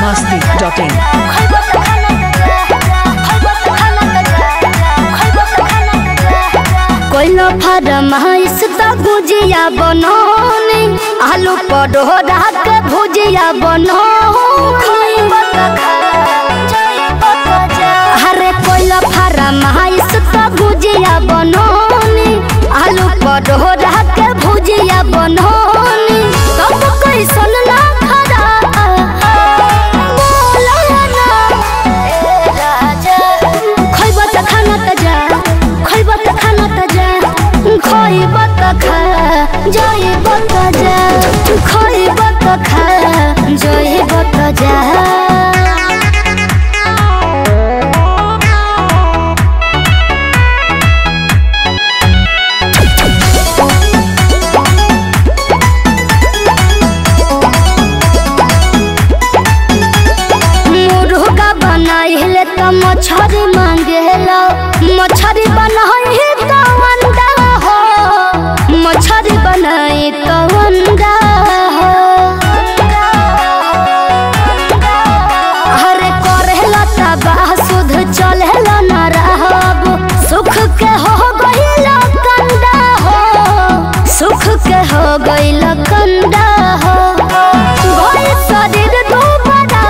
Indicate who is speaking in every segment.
Speaker 1: biharmasti.in
Speaker 2: कोइलो फरमाइश त गुजिया बनौनी आलू परोरा के भुजिया बनौनी हरे कोइलो फरमाइश त गुजिया बनौनी आलू परोरा के भुजिया बनौनी तब कैसन ना खरा बोला ना ए राजा खइबा त खाना त जा खइबा त खाना त जा खइबा त खा जइबा त जा खइबा त खा जइबा त जा मछरी मांगेला मछरी बनाई तो अंडा हो मछरी बनाई तो अंडा हो हरे करेला तबाह सुध चलेला न रहब सुख के हो गइल कंडा हो सुख के हो गइल कंडा हो गइल शरीर दोबारा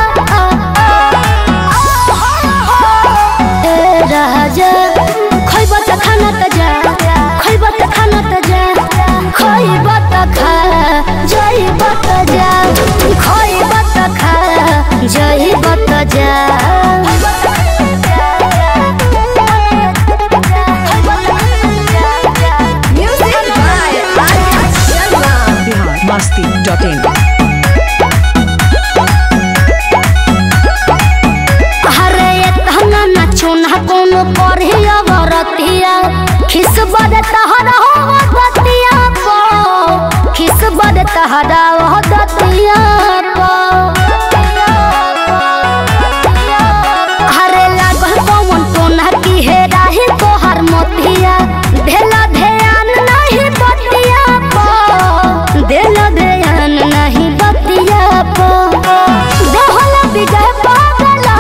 Speaker 2: राजा खइबा त खाना त जा खइबा त खाना त जा खइबा त खा जइबा त जा खइबा त खा जइबा त जा
Speaker 1: biharmasti.in
Speaker 2: कोनो पढ़िया बरतिया खिस बद तहरा हो दतिया पो खिस बद तहरा हो दतिया पो हरे लागल पवन टोना की हे राही तोहर मोतिया भेला ध्यान नहीं बतिया पो देला ध्यान नहीं बतिया पो देहला बिगह पागला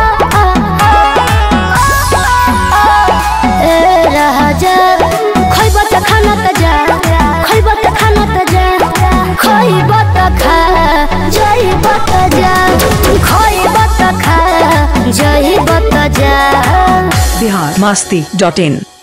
Speaker 2: राजा खइबा त खाना त जा खइबा त खाना त जा खइबा त खा जइबा त जा खइबा त खा जइबा त जा
Speaker 1: biharmasti.in